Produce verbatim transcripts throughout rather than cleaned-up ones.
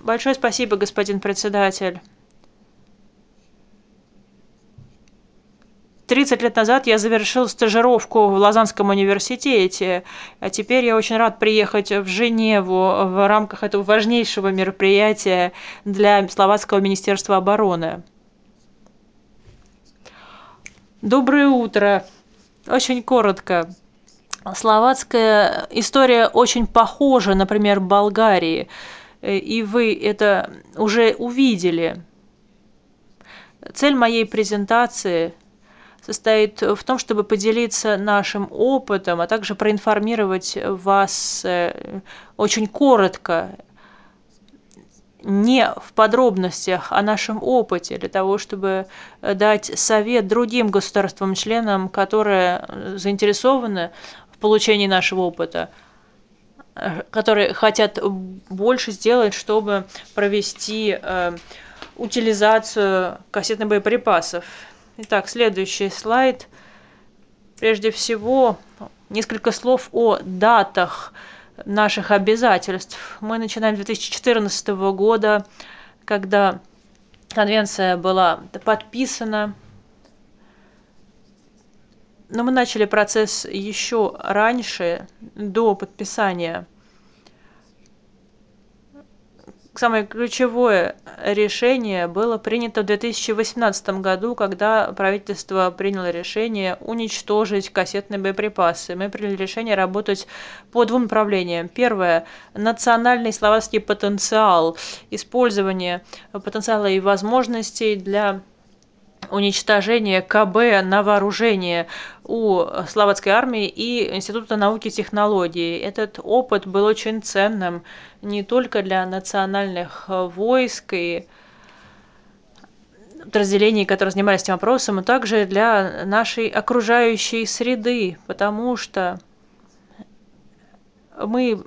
Большое спасибо, господин председатель. Тридцать лет назад я завершил стажировку в Лозаннском университете, а теперь я очень рад приехать в Женеву в рамках этого важнейшего мероприятия для Словацкого министерства обороны. Доброе утро. Очень коротко. Словацкая история очень похожа, например, Болгарии, и вы это уже увидели. Цель моей презентации состоит в том, чтобы поделиться нашим опытом, а также проинформировать вас очень коротко, не в подробностях о нашем опыте, для того, чтобы дать совет другим государствам-членам, которые заинтересованы в получении нашего опыта, которые хотят больше сделать, чтобы провести э, утилизацию кассетных боеприпасов. Итак, следующий слайд. Прежде всего, несколько слов о датах наших обязательств. Мы начинаем с две тысячи четырнадцатого года, когда конвенция была подписана. Но мы начали процесс еще раньше, до подписания. Самое ключевое решение было принято в две тысячи восемнадцатом году, когда правительство приняло решение уничтожить кассетные боеприпасы. Мы приняли решение работать по двум направлениям. Первое – национальный словацкий потенциал, использование потенциала и возможностей для уничтожения КБ на вооружение у словацкой армии и Института науки и технологий. Этот опыт был очень ценным не только для национальных войск и подразделений, которые занимались этим вопросом, но также для нашей окружающей среды, потому что мы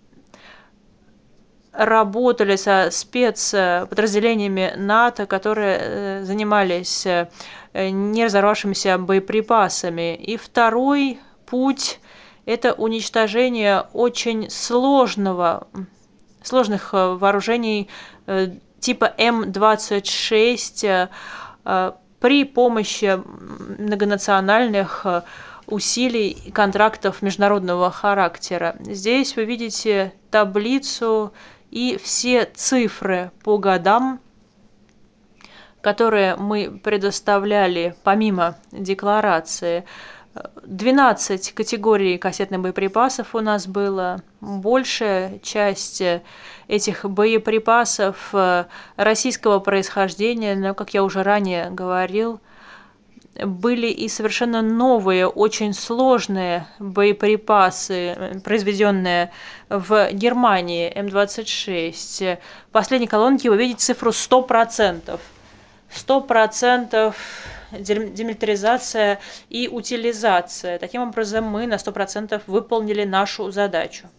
работали со спецподразделениями НАТО, которые занимались не разорвавшимися боеприпасами. И второй путь – это уничтожение очень сложного, сложных вооружений типа М двадцать шесть при помощи многонациональных усилий и контрактов международного характера. Здесь вы видите таблицу и все цифры по годам, которые мы предоставляли помимо декларации. двенадцать категорий кассетных боеприпасов у нас было. Большая часть этих боеприпасов российского происхождения, но, как я уже ранее говорил, были и совершенно новые, очень сложные боеприпасы, произведенные в Германии, М двадцать шесть. В последней колонке вы видите цифру сто процентов. сто процентов демилитаризация и утилизация. Таким образом, мы на сто процентов выполнили нашу задачу.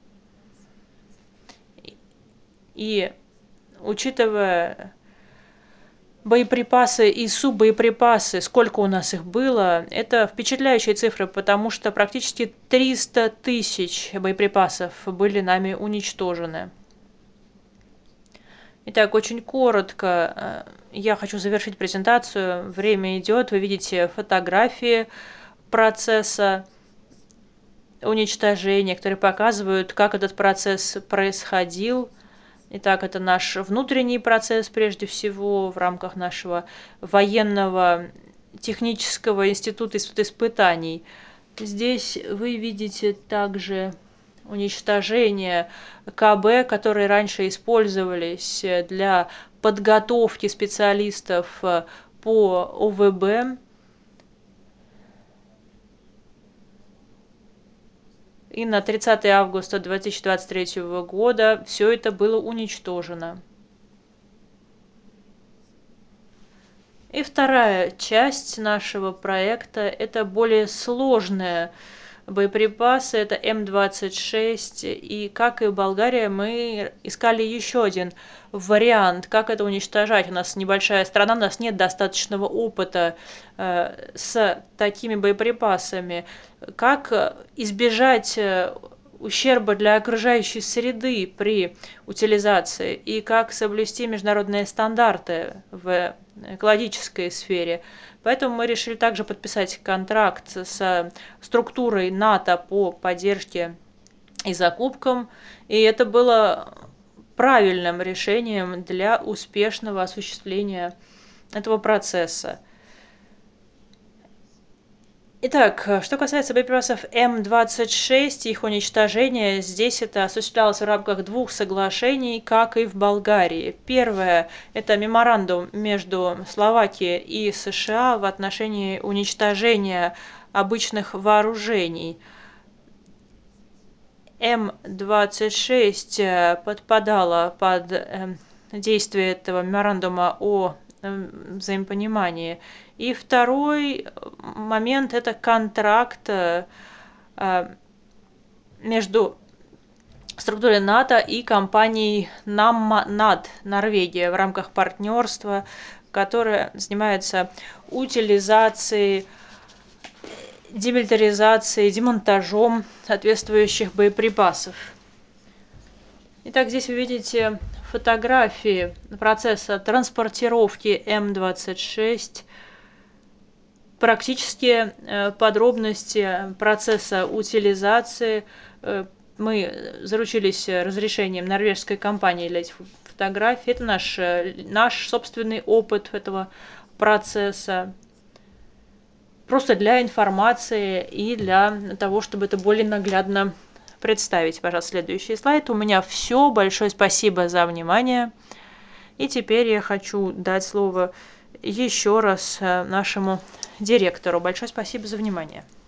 И учитывая боеприпасы и суббоеприпасы, сколько у нас их было, это впечатляющие цифры, потому что практически триста тысяч боеприпасов были нами уничтожены. Итак, очень коротко я хочу завершить презентацию. Время идет, вы видите фотографии процесса уничтожения, которые показывают, как этот процесс происходил. Итак, это наш внутренний процесс, прежде всего, в рамках нашего военного технического института испытаний. Здесь вы видите также уничтожение КБ, которые раньше использовались для подготовки специалистов по ОВБ. И на тридцатое августа две тысячи двадцать третьего года все это было уничтожено. И вторая часть нашего проекта – это более сложная боеприпасы, это М двадцать шесть, и как и Болгария, мы искали еще один вариант, как это уничтожать. У нас небольшая страна, у нас нет достаточного опыта э, с такими боеприпасами. Как избежать ущерба для окружающей среды при утилизации и как соблюсти международные стандарты в экологической сфере. Поэтому мы решили также подписать контракт с структурой НАТО по поддержке и закупкам, и это было правильным решением для успешного осуществления этого процесса. Итак, что касается боеприпасов М двадцать шесть и их уничтожения, здесь это осуществлялось в рамках двух соглашений, как и в Болгарии. Первое – это меморандум между Словакией и США в отношении уничтожения обычных вооружений. М двадцать шесть подпадала под действие этого меморандума о взаимопонимании. И второй момент – это контракт между структурой НАТО и компанией Намманад, Норвегия, в рамках партнерства, которое занимается утилизацией, демилитаризацией, демонтажом соответствующих боеприпасов. Итак, здесь вы видите фотографии процесса транспортировки М двадцать шесть, практические подробности процесса утилизации. Мы заручились разрешением норвежской компании для этих фотографий. Это наш, наш собственный опыт этого процесса. Просто для информации и для того, чтобы это более наглядно представить. Пожалуйста, следующий слайд. У меня все. Большое спасибо за внимание. И теперь я хочу дать слово еще раз нашему директору. Большое спасибо за внимание.